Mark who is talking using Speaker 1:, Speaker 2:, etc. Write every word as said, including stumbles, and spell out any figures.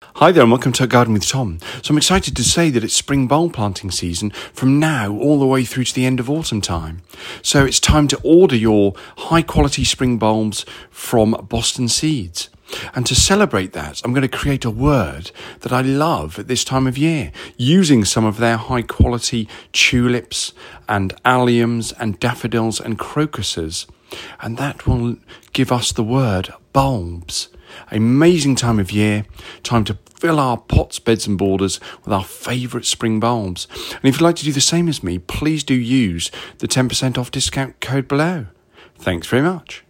Speaker 1: Hi there and welcome to Garden with Tom. So I'm excited to say that it's spring bulb planting season from now all the way through to the end of autumn time. So it's time to order your high quality spring bulbs from Boston Seeds. And to celebrate that, I'm going to create a word that I love at this time of year, using some of their high quality tulips and alliums and daffodils and crocuses. And that will give us the word bulbs. Amazing time of year, time to fill our pots, beds and borders with our favourite spring bulbs. And if you'd like to do the same as me, please do use the ten percent off discount code below. Thanks very much.